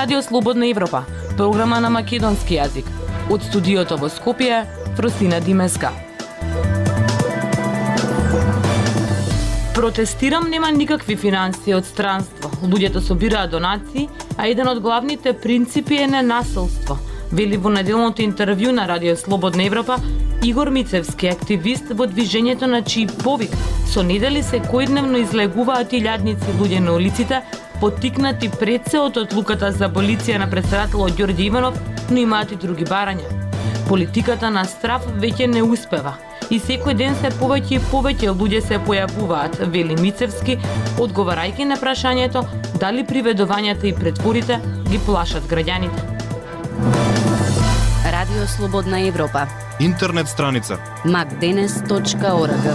Радио Слободна Европа, програма на македонски јазик. Од студиото во Скопје, Фросина Димеска. Протестирам нема никакви финансии од странство. Луѓето собираат донации, а еден од главните принципи е ненасилство. Вели во неделното интервју на Радио Слободна Европа Игор Мицевски, активист во движењето на чиј повик со недели секојдневно излегуваат илјадници луѓе на улиците, поттикнати пред се од одлуката за аболиција на претседателот Ѓорѓе Иванов, но имаат и други барања. Политиката на страф веќе не успева и секој ден се повеќе и повеќе луѓе се појавуваат, вели Мицевски, одговарајќи на прашањето дали приведувањата и претворите ги плашат граѓаните. Радио Слободна Европа. Интернет страница macdenes.org.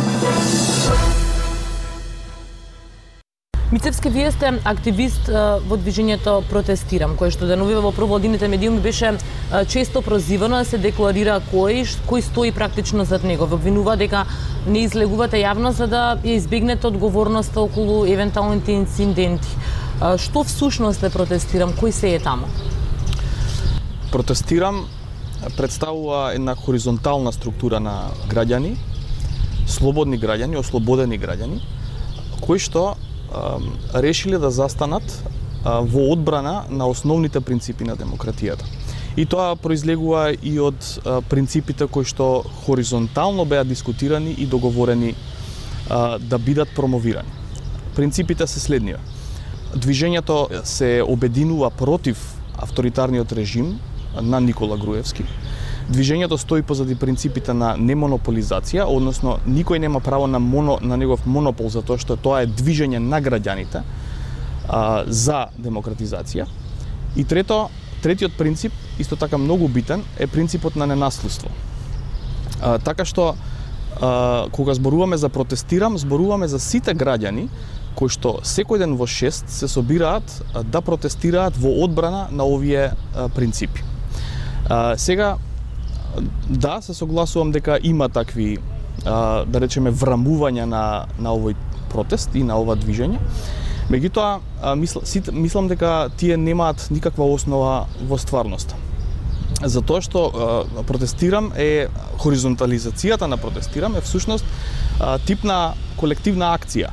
Мицевски, вие сте активист во движењето Протестирам, кое што деновива во провладините медиуми беше често прозивано да се декларира кој стои практично зад него. Обвинува дека не излегувате јавно за да ја избегнете одговорноста околу евентуалните инциденти. Што всушност е Протестирам? Кој се е таму? Протестирам представува една хоризонтална структура на граѓани, слободни граѓани, ослободени граѓани, кои што решиле да застанат во одбрана на основните принципи на демократијата. И тоа произлегува и од принципите кои што хоризонтално беа дискутирани и договорени да бидат промовирани. Принципите се следниве. Движењето се обединува против авторитарниот режим на Никола Груевски. Движењето стои позади принципите на немонополизација, односно никој нема право на негов монопол затоа што тоа е движење на граѓаните за демократизација. И третиот принцип, исто така многу битен, е принципот на ненасилство. Така што кога зборуваме за Протестирам, зборуваме за сите граѓани кои што секој ден во 6 се собираат да протестираат во одбрана на овие принципи. Сега, да, се согласувам дека има такви, да речеме, врамувања на овој протест и на ова движење. Меѓутоа, мислам дека тие немаат никаква основа во стварноста. Затоа што Протестирам е, хоризонтализацијата на Протестирам е всушност тип на колективна акција.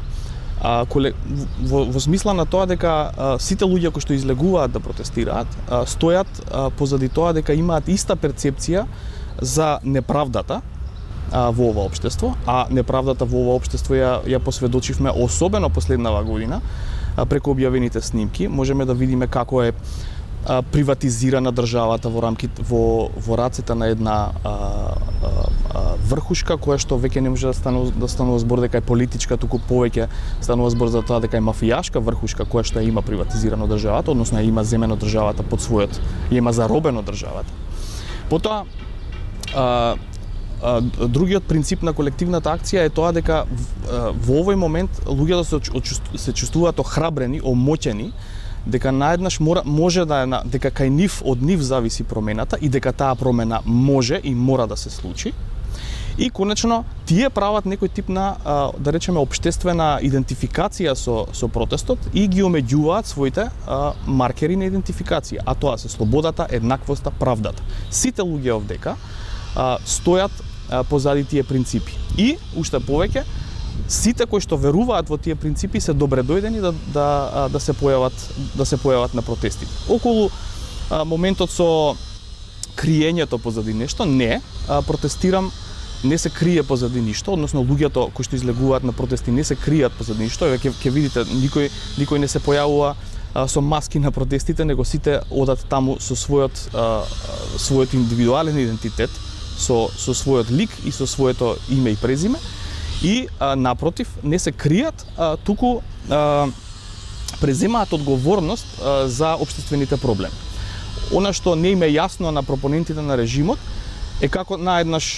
Во смисла на тоа дека сите луѓе кои што излегуваат да протестираат стојат позади тоа дека имаат иста перцепција за неправдата во ова општество, а неправдата во ова општество ја посведочивме особено последнава година преку објавените снимки. Можеме да видиме како е приватизирана државата во рацете на една врхушка која што веќе не може да станува збор дека е политичка, туку повеќе станува збор за тоа дека е мафијашка врхушка која што ја има приватизирано државата, односно ја има земено државата под својот, ја има заробено државата. Потоа другиот принцип на колективната акција е тоа дека во овој момент луѓето се чувствуваат охрабрени, омоќени, дека наеднаш може дека кај нив од нив зависи промената и дека таа промена може и мора да се случи. И конечно тие прават некој тип на да речеме општествена идентификација со протестот и ги омеѓуваат своите маркери на идентификација, а тоа се слободата, еднаквоста, правдата. Сите луѓе овдека стојат позади тие принципи. И уште повеќе сите кои што веруваат во тие принципи се добре дојдени да се појават на протестите. Околу моментот со криењето позади нешто, не, Протестирам не се крие позади ништо, односно луѓето кои што излегуваат на протести не се кријат позади ништо. Ќе видите никој не се појавува со маски на протестите, него сите одат таму со својот индивидуален идентитет, со својот лик и со своето име и презиме. И напротив, не се кријат, туку преземаат одговорност за општествените проблеми. Она што не им е јасно на пропонентите на режимот е како наеднаш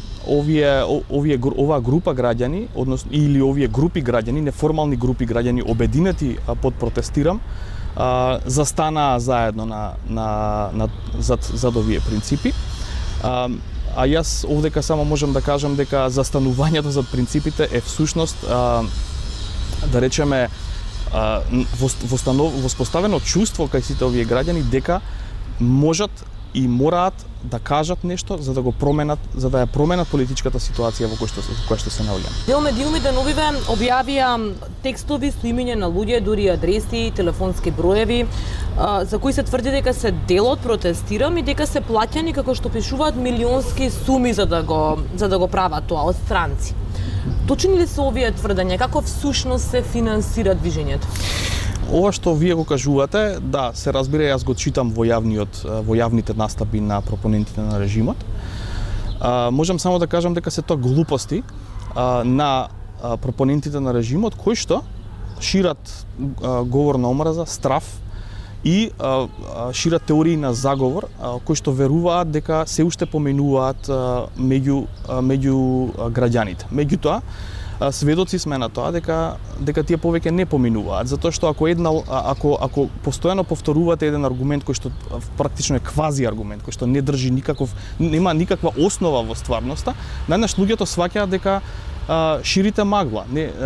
оваа група граѓани, односно или овие групи граѓани, неформални групи граѓани обединети под Протестирам, застанаа заедно зад овие принципи. А јас овдека само можам да кажам дека застанувањето за принципите е всушност, да речеме, воспоставено чувство кај сите овие граѓани дека можат и мораат да кажат нешто за да го променат, за да ја променат политичката ситуација во која што се наоѓаме. Дел медиуми деновиве објавија текстови со имиња на луѓе, дури адреси, телефонски броеви, за кои се тврди дека се дел од протестирам и дека се плаќани, како што пишуваат, милионски суми за да го прават тоа од странци. Точни ли се овие тврдења? Како всушност се финансира движењето? Ова што вие го кажувате, да, се разбира, јас го читам во јавните настапи на пропонентите на режимот. Можам само да кажам дека се тоа глупости на пропонентите на режимот кои што шират говор на омраза, страф и шират теории на заговор кои што веруваат дека се уште поменуваат меѓу граѓаните. Меѓутоа, сведоци сме на тоа дека тие повеќе не поминуваат, затоа што ако постојано повторувате еден аргумент кој што практично е квази аргумент, кој што не држи нема никаква основа во стварноста, најнаш луѓето сваќаат дека ширите магла,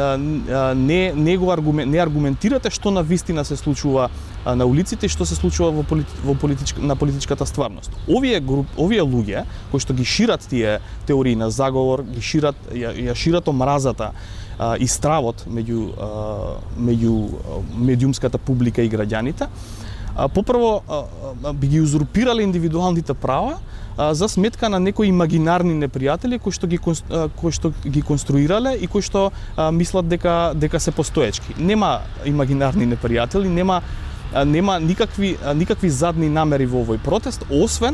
не аргументирате што на вистина се случува на улиците и што се случува на политичката стварност. Овие луѓе кои што ги шират тие теории на заговор, ја шират омразата и стравот меѓу медиумската публика и граѓаните, попрво би ги узурпирале индивидуалните права за сметка на некои имагинарни непријатели кои што ги конструирале и кои што мислат дека се постоечки. Нема имагинарни непријатели, нема никакви задни намери во овој протест, освен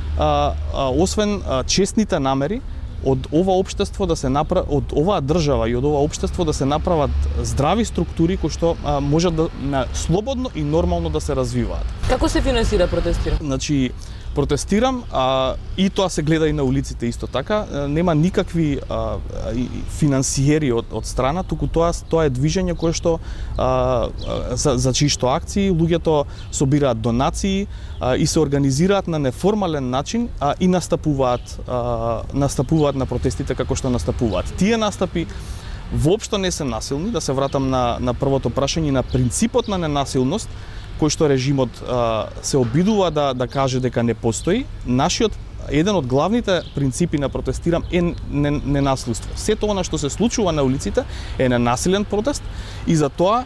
честните намери од ова општество да се од оваа држава и од ова општество да се направат здрави структури кои што можат да слободно и нормално да се развиваат. Како се финансира протестира? Значи, протестирам, и тоа се гледа и на улиците исто така, нема никакви финансиери од страна, туку тоа е движење кое што за чии што акции луѓето собираат донации и се организираат на неформален начин и настапуваат на протестите како што настапуваат. Тие настапи воопшто не се насилни, да се вратам на првото прашање на принципот на ненасилност кој што режимот се обидува да каже дека не постои. Еден од главните принципи на протестирам е ненасилство. Сето она што се случува на улиците е ненасилен протест и за тоа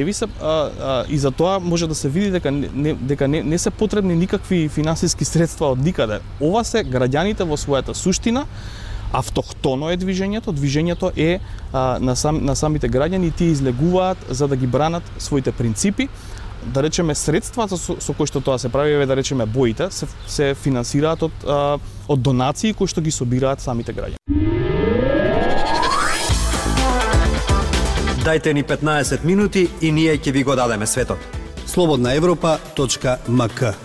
може да се види дека не се потребни никакви финансиски средства од никаде. Ова се граѓаните во својата суштина. Автохтоно е движењето е на самите граѓани и тие излегуваат за да ги бранат своите принципи. Да речеме средствата со кои што тоа се прави, да речеме боите, се финансираат од донации кои што ги собираат самите граѓани. Дајте ни 15 минути и ние ќе ви го дадеме светот. slobodnaevropa.mk.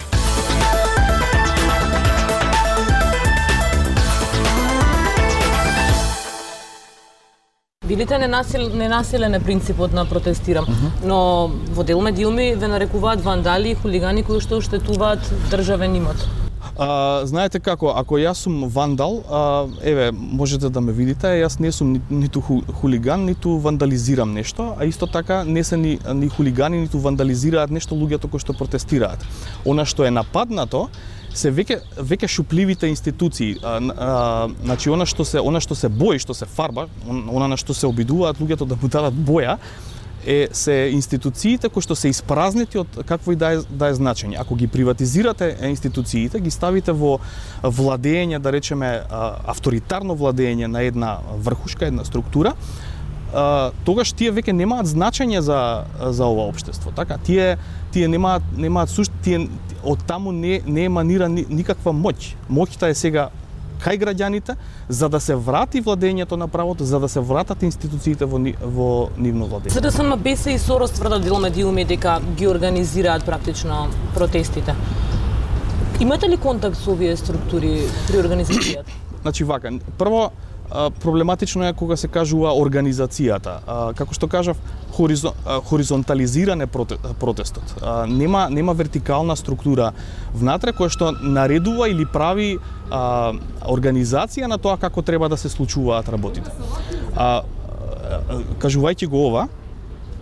Видите, ненасилен е принципот на протестирам, но во дел медиуми ве нарекуваат вандали и хулигани кои што оштетуваат државен имот. Знаете како, ако јас сум вандал, можете да ме видите, јас не сум ниту хулиган, ниту вандализирам нешто, а исто така не се ни хулигани, ниту вандализираат нешто луѓето кои што протестираат. Она што е нападнато се веќе шупливите институции, значи она што се бои, што се фарба, она на што се обидуваат луѓето да му дадат боја, се институциите кои што се испразнети од какво и да е значење. Ако ги приватизирате институциите, ги ставите во владење, да речеме авторитарно владење на една врхушка, една структура, тогаш тие веќе немаат значење за ова општество. Така, тие немаат од таму не еманира никаква моќ. Моќта е сега кај граѓаните за да се врати владењето на правото, за да се вратат институциите во нивно владење. СДСМ, БС и Сорос тврдат дел медиуми дека ги организираат практично протестите. Имате ли контакт со овие структури при организацијата? Значи вака, прво проблематично е кога се кажува организацијата. Како што кажав, хоризонтализиран е протестот. Нема вертикална структура внатре која што наредува или прави организација на тоа како треба да се случуваат работите. Кажувајќи го ова,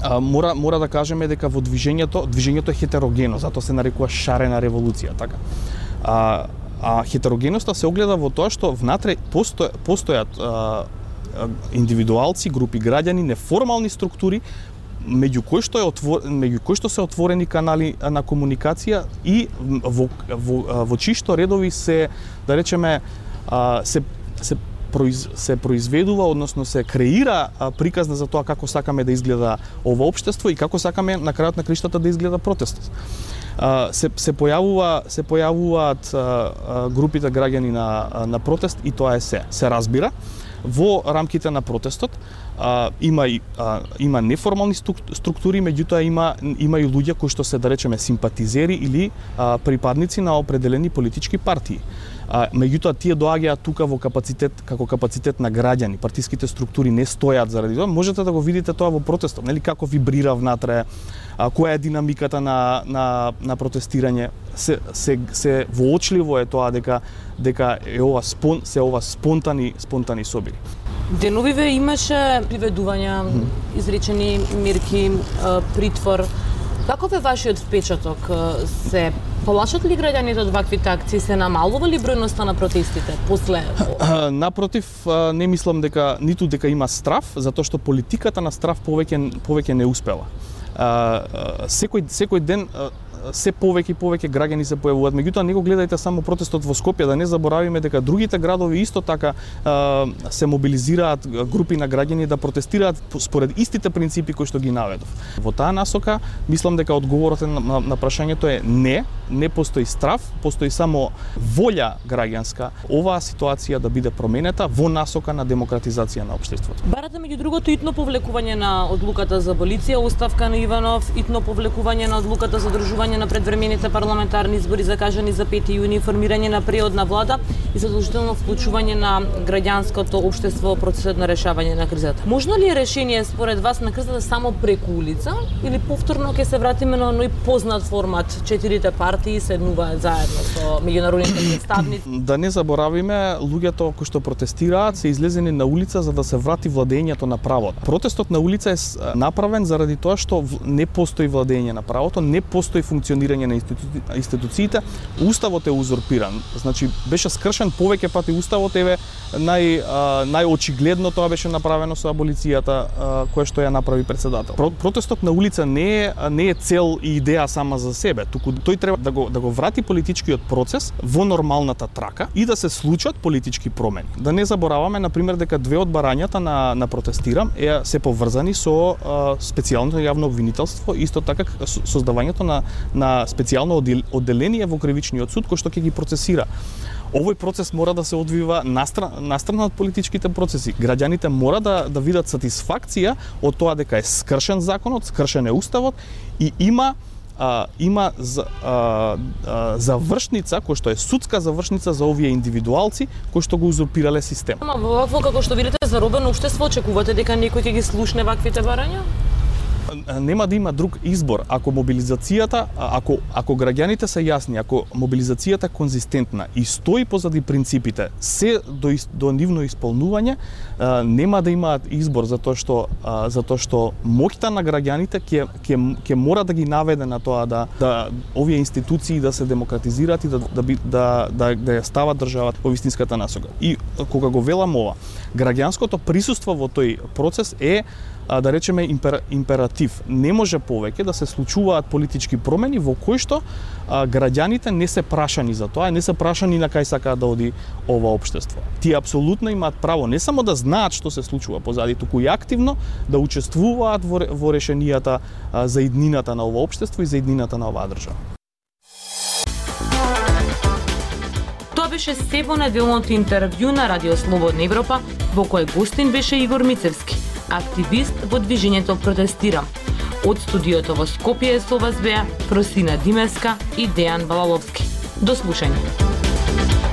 мора да кажеме дека во движењето е хетерогено, затоа се нарекува шарена револуција, така. А хетерогеноста се огледа во тоа што внатре постојат индивидуалци, групи граѓани, неформални структури меѓу кои што се отворени канали на комуникација и во чишто редови се, да речеме, се произведува, односно се креира приказна за тоа како сакаме да изгледа ова општество и како сакаме на крајот на криштата да изгледа протестот. Се појавуваат групите граѓани на протест и тоа е се разбира. Во рамките на протестот има неформални структури, меѓутоа има и луѓе кои што се, да речеме, симпатизери или припадници на определени политички партии. Меѓутоа тие доаѓаат тука како капацитет на граѓани. Партиските структури не стојат заради тоа. Можете да го видите тоа во протестот, нели, како вибрира внатре, која е динамиката на протестирање. Се воочливо е тоа дека е ова спонтани собири. Деновиве имаше приведувања, изречени мерки, притвор. Каков е вашиот впечаток? Се плашат ли граѓаните од ваквите акции? Се намалува ли бројноста на протестите после? Напротив, не мислам ниту дека има страв, затоа што политиката на страв повеќе не успела. Секој ден се повеќе граѓани се појавуваат. Меѓутоа, не го гледајте само протестот во Скопје, да не заборавиме дека другите градови исто така се мобилизираат групи на граѓани да протестираат според истите принципи кои што ги наведов. Во таа насока, мислам дека одговорот на прашањето е не постои страв, постои само волја граѓанска оваа ситуација да биде променета во насока на демократизација на општеството. Барате меѓу другото итно повлекување на одлуката за аболиција, оставка на Иванов, итно повлекување на одлуката за одржување на предвремените парламентарни избори закажани за 5 јуни, формирање на преодна влада и задолжително вклучување на граѓанското општество во процесот на решавање на кризата. Можно ли е решение според вас на кризата само преку улица или повторно ќе се вратиме на оној познат формат, 4 партии седнуваат заедно со меѓународните представници? Да не заборавиме, луѓето кои што протестираат се излезени на улица за да се врати владењето на правото. Протестот на улица е направен заради тоа што не постои владење на правото, не постои функционирање на институциите, уставот е узурпиран. Значи беше скршен повеќе пати уставот, најочигледно тоа беше направено со аболицијата која што ја направи председател. Протестот на улица не е цел и идеја сама за себе, туку тој треба да го врати политичкиот процес во нормалната трака и да се случат политички промени. Да не забораваме, например, дека две од барањата на протестирам се поврзани со специјалното јавно обвинителство, исто така создавањето на специјално одделение во кривичниот суд кој што ќе ги процесира. Овој процес мора да се одвива настрана од политичките процеси. Граѓаните мора да видат сатисфакција од тоа дека е скршен законот, скршен е уставот и има завршница, кој што е судска завршница за овие индивидуалци кои што го узурпирале системот. Во вакво како што видите заробено општество, очекувате дека некој ќе ги слушне ваквите барања? Нема да има друг избор ако мобилизацијата, ако граѓаните се јасни, ако мобилизацијата е конзистентна и стои позади принципите се до нивно исполнување, нема да имаат избор затоа што моќта на граѓаните ќе мора да ги наведе на тоа да овие институции да се демократизираат и да ја стават државата во вистинската насока. И кога го велам ова, граѓанското присуство во тој процес е, да речеме, императив. Не може повеќе да се случуваат политички промени во кои што граѓаните не се прашани за тоа, не се прашани на кај сакаат да оди ова општество. Тие апсолутно имаат право не само да знаат што се случува позади, туку и активно да учествуваат во решенијата за иднината на ова општество и за иднината на оваа држава. Тоа беше се во неделното интервју на Радио Слободна Европа, во кој гостин беше Игор Мицевски, активист во движењето Протестирам. Од студиото во Скопје со вас беа Просина Димевска и Дејан Балаловски. До слушање.